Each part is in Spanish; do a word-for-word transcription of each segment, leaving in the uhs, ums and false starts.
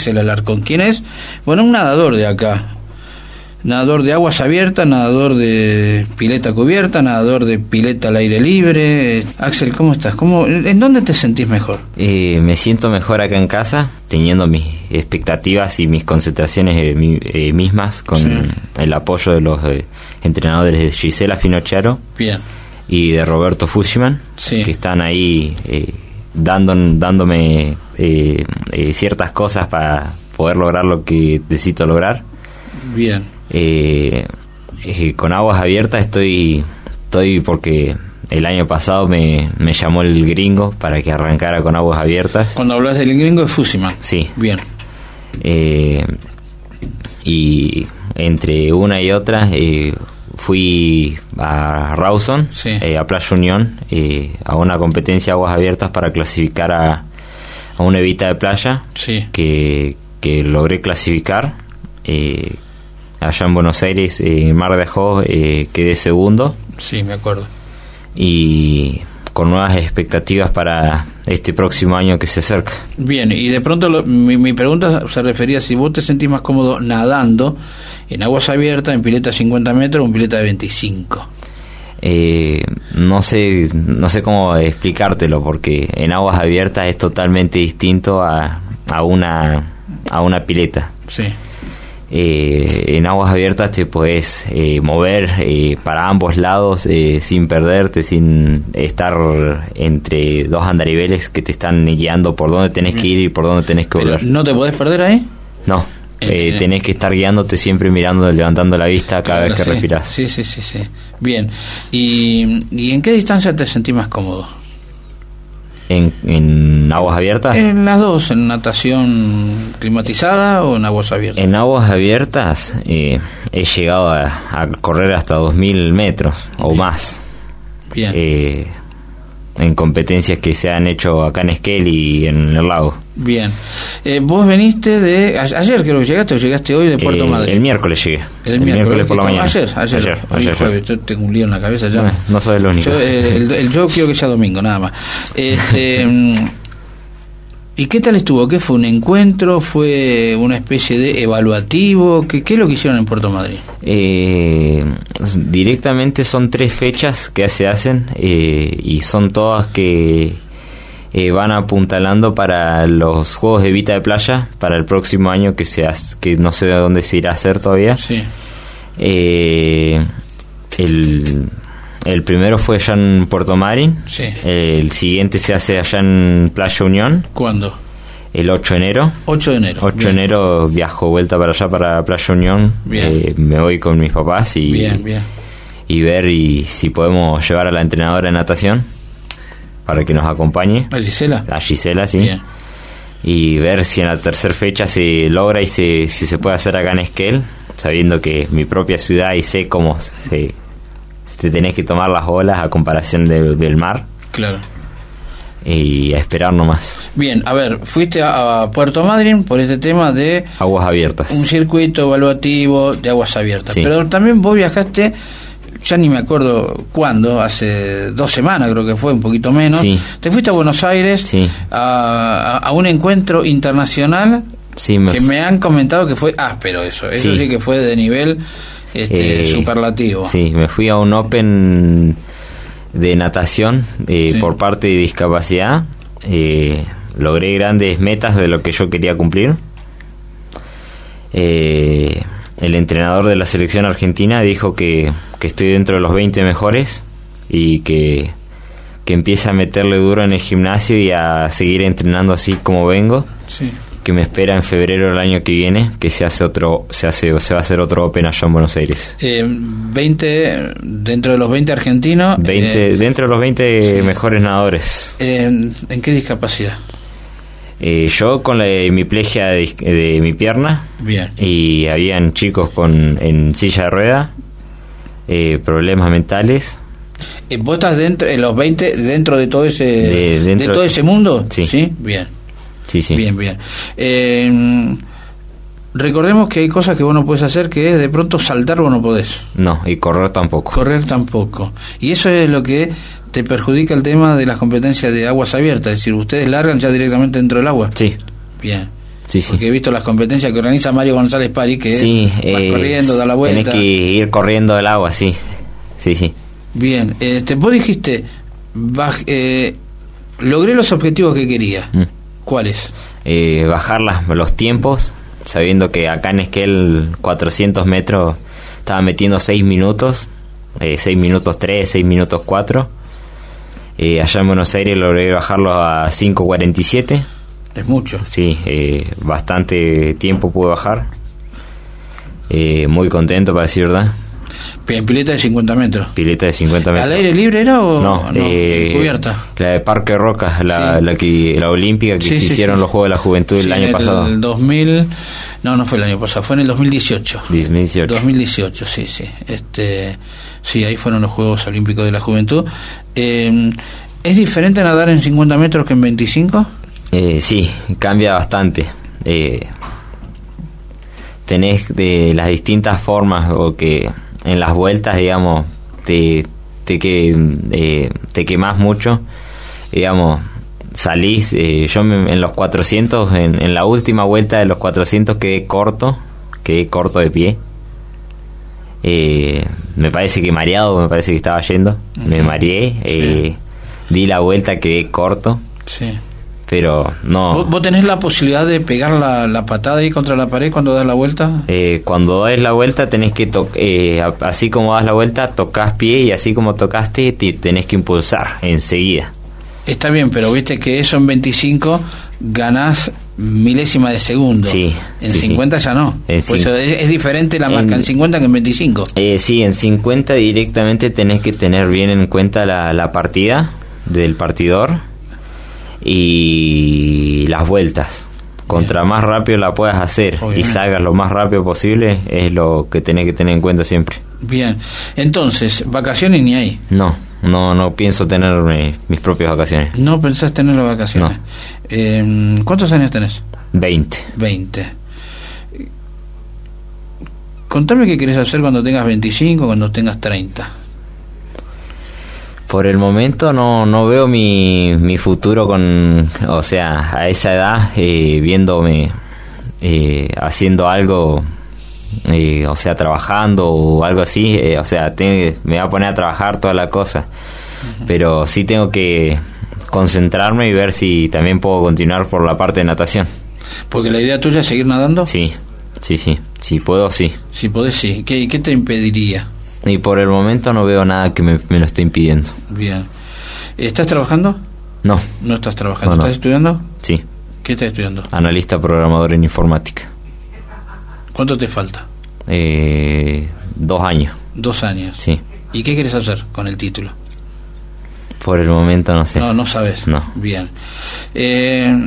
Axel Alarcón, quien es, bueno, un nadador de acá. Nadador de aguas abiertas, nadador de pileta cubierta, nadador de pileta al aire libre. Axel, ¿cómo estás? ¿Cómo, ¿En dónde te sentís mejor? Eh, me siento mejor acá en casa, teniendo mis expectativas y mis concentraciones eh, eh, mismas, con sí. el apoyo de los eh, entrenadores de Gisela Finocchiaro. Bien. Y de Roberto Fushiman, sí. que están ahí eh, dando, dándome eh, eh, ciertas cosas para poder lograr lo que necesito lograr. Bien. Eh, eh, con aguas abiertas estoy estoy porque el año pasado me, me llamó el gringo para que arrancara con aguas abiertas. Cuando hablas del gringo es Fushiman. Sí. Bien. Eh, y entre una y otra eh, fui a Rawson, sí. eh, a Playa Unión, eh, a una competencia de aguas abiertas para clasificar a, a una evita de playa, sí. que, que logré clasificar. Eh, allá en Buenos Aires, en eh, Mar de Ajó, eh, quedé segundo. Sí, me acuerdo. Y con nuevas expectativas para este próximo año que se acerca. Bien, y de pronto lo, mi, mi pregunta se refería a si vos te sentís más cómodo nadando en aguas abiertas, en pileta de cincuenta metros o en pileta de veinticinco. Eh, no sé no sé cómo explicártelo, porque en aguas abiertas es totalmente distinto a, a una a una pileta. Sí. Eh, en aguas abiertas te puedes eh, mover eh, para ambos lados eh, sin perderte, sin estar entre dos andariveles que te están guiando por dónde tenés Bien. que ir y por dónde tenés que ¿Pero volver. no te podés perder ahí? No, eh, eh, tenés que estar guiándote siempre mirando, levantando la vista cada claro, vez que sí. respirás. Sí, sí, sí, sí. Bien. ¿Y, ¿Y en qué distancia te sentís más cómodo? ¿En, en aguas abiertas? En las dos, en natación climatizada o en aguas abiertas. En aguas abiertas eh, he llegado a, a correr hasta dos mil metros o Bien. más. Bien. Eh, en competencias que se han hecho acá en Esquel y en el lago. Bien. Eh, vos veniste de... a- ayer creo que llegaste o llegaste hoy de Puerto Eh, Madryn. el miércoles llegué. El, El miércoles, miércoles por la mañana. Ayer, ayer. Ayer, Hoy ayer, es jueves, yo tengo un lío en la cabeza ya. No, no soy el único. Yo, eh, el, el, yo quiero que sea domingo, nada más. Este, ¿y qué tal estuvo? ¿Qué fue un encuentro? ¿Fue una especie de evaluativo? ¿Qué, qué es lo que hicieron en Puerto Madryn? Eh, directamente son tres fechas que se hacen eh, y son todas que eh, van apuntalando para los Juegos de Evita de Playa para el próximo año, que se hace, que no sé de dónde se irá a hacer todavía. Sí. Eh, el, el primero fue allá en Puerto Madryn. Sí. El siguiente se hace allá en Playa Unión. ¿Cuándo? El ocho de enero. ocho de enero. ocho de enero viajo vuelta para allá, para Playa Unión. Eh, me voy con mis papás y, bien, bien. y ver y si podemos llevar a la entrenadora de natación para que nos acompañe. ¿A Gisela? A Gisela, sí. Bien. Y ver si en la tercera fecha se logra y se, si se puede hacer acá en Esquel, sabiendo que es mi propia ciudad y sé cómo se, te tenés que tomar las olas a comparación de, del mar. Claro. Y a esperar nomás. Bien, a ver, fuiste a, a Puerto Madryn por este tema de aguas abiertas, un circuito evaluativo de aguas abiertas, sí. Pero también vos viajaste, ya ni me acuerdo cuándo, hace dos semanas creo que fue, un poquito menos, sí. Te fuiste a Buenos Aires, sí. a, a, a un encuentro internacional, sí, me que f- me han comentado que fue áspero eso, eso sí, sí que fue de nivel este, eh, superlativo. Sí, me fui a un Open de natación eh, sí. por parte de discapacidad. Eh, logré grandes metas de lo que yo quería cumplir. Eh, el entrenador de la selección argentina dijo que, que estoy dentro de los veinte mejores y que, que empiece a meterle duro en el gimnasio y a seguir entrenando así como vengo. Sí. Que me espera en febrero del año que viene, que se hace otro, se hace, se va a hacer otro Open allá en Buenos Aires. Eh, veinte dentro de los veinte argentinos. veinte eh, dentro de los veinte sí. mejores nadadores. Eh, ¿En qué discapacidad? Eh, yo con la hemiplegia de, de mi pierna. Bien. Y habían chicos con en silla de rueda, eh, problemas mentales. Eh, ¿Vos estás dentro en los veinte dentro de todo ese de, dentro, de todo ese mundo? Sí. ¿Sí? Bien. Sí, sí. Bien, bien. Eh, recordemos que hay cosas que vos no puedes hacer, que es de pronto saltar vos no podés. No, y correr tampoco. Correr tampoco. Y eso es lo que te perjudica el tema de las competencias de aguas abiertas. Es decir, ustedes largan ya directamente dentro del agua. Sí. Bien. Sí, sí. Porque he visto las competencias que organiza Mario González Pari, que sí, vas eh, corriendo, da la vuelta. Tenés que ir corriendo del agua, sí. Sí, sí. Bien, este, vos dijiste, baj, eh, logré los objetivos que quería. Mm. ¿Cuáles? Eh, bajar las, los tiempos, sabiendo que acá en Esquel cuatrocientos metros estaba metiendo seis minutos, eh, seis minutos tres, seis minutos cuatro. Eh, allá en Buenos Aires logré bajarlo a cinco cuarenta y siete. Es mucho. Sí, eh, bastante tiempo pude bajar. Eh, muy contento, para decir verdad. En pileta de cincuenta metros. Pileta de cincuenta metros. ¿Al aire libre era o no? no eh, cubierta. La de Parque Rocas, la, sí. la, que, la olímpica que sí, se sí, hicieron sí. los Juegos de la Juventud sí, el año el, pasado. El dos mil, no, no fue el año pasado, fue en el dos mil dieciocho. dos mil dieciocho. dos mil dieciocho, sí, sí. Este, sí, ahí fueron los Juegos Olímpicos de la Juventud. Eh, ¿Es diferente nadar en cincuenta metros que en veinticinco? Eh, sí, cambia bastante. Eh, tenés de las distintas formas o que en las vueltas, digamos, te te que eh, te quemás mucho, digamos, salís. Eh, yo me, en los cuatrocientos, en, en la última vuelta de los cuatrocientos quedé corto, quedé corto de pie. Eh, me parece que mareado, me parece que estaba yendo, uh-huh. me mareé, eh, sí. di la vuelta, quedé corto. Sí. Pero no. ¿Vos, vos tenés la posibilidad de pegar la, la patada ahí contra la pared cuando das la vuelta? Eh, cuando das la vuelta tenés que, to- eh, así como das la vuelta, tocas pie y así como tocaste, te tenés que impulsar enseguida. Está bien, pero viste que eso en veinticinco ganás milésima de segundo. Sí. En sí, cincuenta sí. ya no. En pues cin- es, es diferente la marca en, en cincuenta que en veinticinco. Eh, sí, en cincuenta directamente tenés que tener bien en cuenta la, la partida del partidor y las vueltas. Contra bien. Más rápido la puedas hacer Obviamente. Y salgas lo más rápido posible, es lo que tenés que tener en cuenta siempre. Bien, entonces, ¿vacaciones ni hay? No, no no pienso tener mi, mis propias vacaciones. ¿No pensás tener las vacaciones? No. Eh, ¿Cuántos años tenés? veinte. veinte. Contame qué querés hacer cuando tengas veinticinco, cuando tengas treinta. Por el momento no no veo mi, mi futuro con, o sea, a esa edad, eh, viéndome eh, haciendo algo, eh, o sea, trabajando o algo así, eh, o sea, tengo, me voy a poner a trabajar toda la cosa, uh-huh. pero sí tengo que concentrarme y ver si también puedo continuar por la parte de natación. Porque la idea tuya es seguir nadando. Sí, sí, sí, si puedo, sí. Si podés, sí. ¿Qué, qué te impediría? Y por el momento no veo nada que me, me lo esté impidiendo. Bien. ¿Estás trabajando? No. ¿No estás trabajando? No, no. ¿Estás estudiando? Sí. ¿Qué estás estudiando? Analista programador en informática. ¿Cuánto te falta? Eh, dos años. Dos años. Sí. ¿Y qué quieres hacer con el título? Por el momento no sé. No, no sabes. No. Bien. Eh,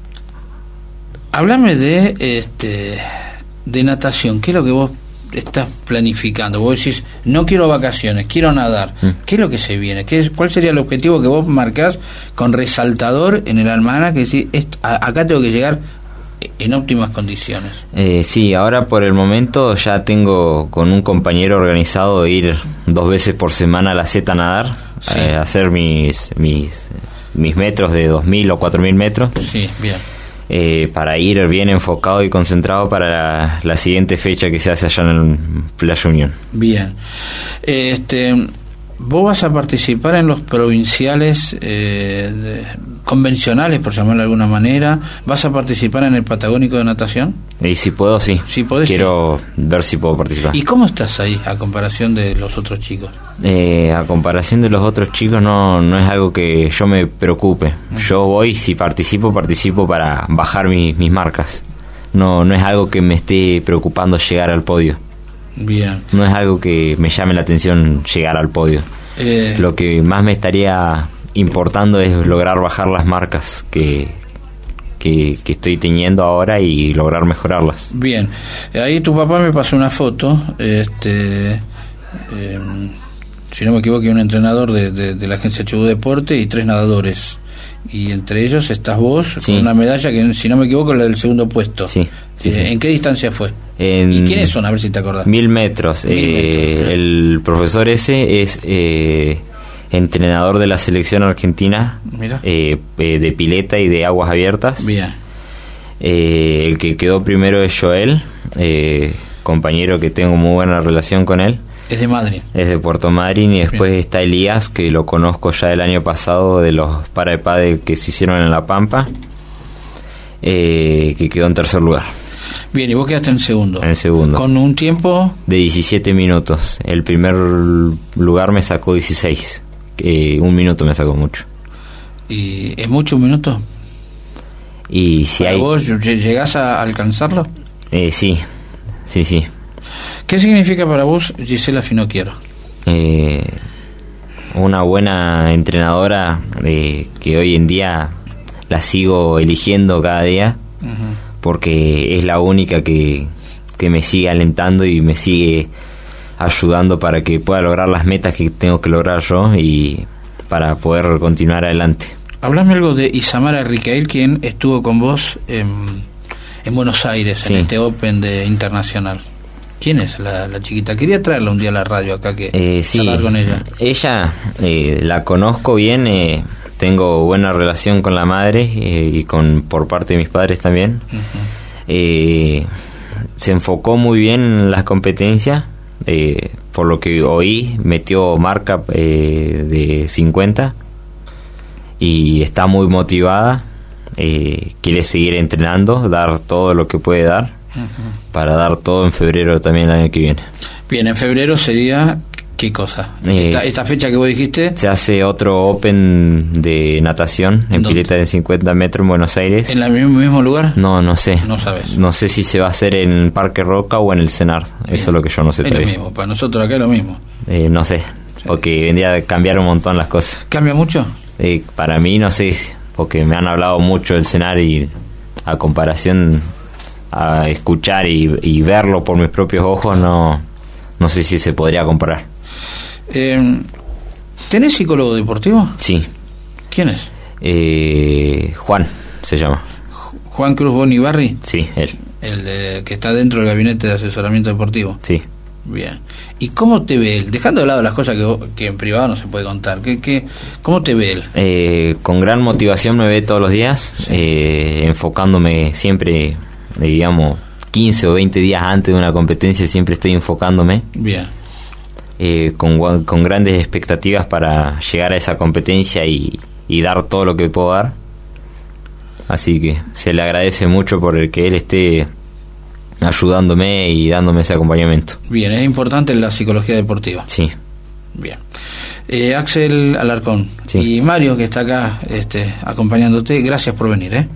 háblame de, este, de natación. ¿Qué es lo que vos estás planificando? Vos decís, no quiero vacaciones, quiero nadar. ¿Mm? ¿Qué es lo que se viene? ¿Qué es, ¿Cuál sería el objetivo que vos marcás con resaltador en el almanaque? Que decís, esto, a, acá tengo que llegar en óptimas condiciones. Eh, sí, ahora por el momento ya tengo con un compañero organizado ir dos veces por semana a la Z a nadar, sí. eh, hacer mis, mis, mis metros de dos mil o cuatro mil metros. Sí, bien. Eh, para ir bien enfocado y concentrado para la, la siguiente fecha que se hace allá en Playa Unión. Bien. Este, ¿vos vas a participar en los provinciales eh, de, convencionales, por llamarlo de alguna manera? ¿Vas a participar en el Patagónico de Natación? Y si puedo, sí. Si podés, Quiero sí. ver si puedo participar. ¿Y cómo estás ahí a comparación de los otros chicos? Eh, a comparación de los otros chicos no no es algo que yo me preocupe. Yo voy, si participo, participo para bajar mi, mis marcas. No no es algo que me esté preocupando llegar al podio. Bien. No es algo que me llame la atención llegar al podio. Eh... Lo que más me estaría importando es lograr bajar las marcas que, que, que estoy teniendo ahora y lograr mejorarlas. Bien. Ahí tu papá me pasó una foto, este... Eh, si no me equivoco, un entrenador de, de, de la agencia H U Deporte y tres nadadores, y entre ellos estás vos, sí. con una medalla que, si no me equivoco, es la del segundo puesto. Sí, sí, eh, sí. ¿En qué distancia fue? En ¿Y quiénes son? A ver si te acordás. Mil metros. Mil eh, metros. El profesor ese es eh, entrenador de la selección argentina, Mira. Eh, eh, de pileta y de aguas abiertas. Bien. Eh, el que quedó primero es Joel, eh, compañero que tengo muy buena relación con él. Es de Madryn. Es de Puerto Madryn. Y después Bien. está Elías, que lo conozco ya del año pasado, de los para de pádel que se hicieron en La Pampa, eh, que quedó en tercer lugar. Bien, y vos quedaste en segundo. En segundo. Con un tiempo De diecisiete minutos. El primer lugar me sacó dieciséis. Eh, un minuto me sacó mucho. ¿Y es mucho un minuto? Y si ¿Para hay... vos llegás a alcanzarlo? Eh, sí, sí, sí. ¿Qué significa para vos Gisela Finocchiaro? Eh, una buena entrenadora eh, que hoy en día la sigo eligiendo cada día, Uh-huh. porque es la única que, que me sigue alentando y me sigue ayudando para que pueda lograr las metas que tengo que lograr yo y para poder continuar adelante. Hablame algo de Isamara Riquel, quien estuvo con vos en, en Buenos Aires, Sí. en este Open de Internacional. ¿Quién es la, la chiquita? Quería traerla un día a la radio acá, que Eh, sí, charlar con ella. Ella eh, la conozco bien, eh, tengo buena relación con la madre eh, y con por parte de mis padres también. Uh-huh. Eh, se enfocó muy bien en las competencias, eh, por lo que oí, metió marca eh, de cincuenta y está muy motivada, eh, quiere seguir entrenando, dar todo lo que puede dar, Uh-huh. para dar todo en febrero también el año que viene. Bien, en febrero sería... ¿Qué cosa? Eh, esta, esta fecha que vos dijiste, Se hace otro Open de natación en ¿Dónde? pileta de cincuenta metros en Buenos Aires. ¿en el mismo, mismo lugar? No, no sé. No sabes. No sé si se va a hacer en Parque Roca o en el Senard. Eso es lo que yo no sé Es lo todavía. mismo, para nosotros acá es lo mismo. Eh, no sé. Sí. Porque vendría a cambiar un montón las cosas. ¿Cambia mucho? Eh, para mí, no sé. Porque me han hablado mucho del Senard y a comparación a escuchar y, y verlo por mis propios ojos, no, no sé si se podría comparar. Eh, ¿Tenés psicólogo deportivo? Sí. ¿Quién es? Eh, Juan se llama. Juan Cruz Bonibarri, Sí, él. el de, que está dentro del gabinete de asesoramiento deportivo. Sí. Bien. ¿Y cómo te ve él? Dejando de lado las cosas que, vos- que en privado no se puede contar. ¿Qué, qué, ¿Cómo te ve él? Eh, con gran motivación me ve todos los días, eh, enfocándome siempre, eh, digamos, quince o veinte días antes de una competencia, siempre estoy enfocándome, Bien. eh, con, gua- con grandes expectativas para llegar a esa competencia y, y dar todo lo que puedo dar. Así que se le agradece mucho por el que él esté ayudándome y dándome ese acompañamiento. Bien, es importante la psicología deportiva. Sí. Bien. Eh, Axel Alarcón Sí. y Mario, que está acá este, acompañándote, gracias por venir, ¿eh?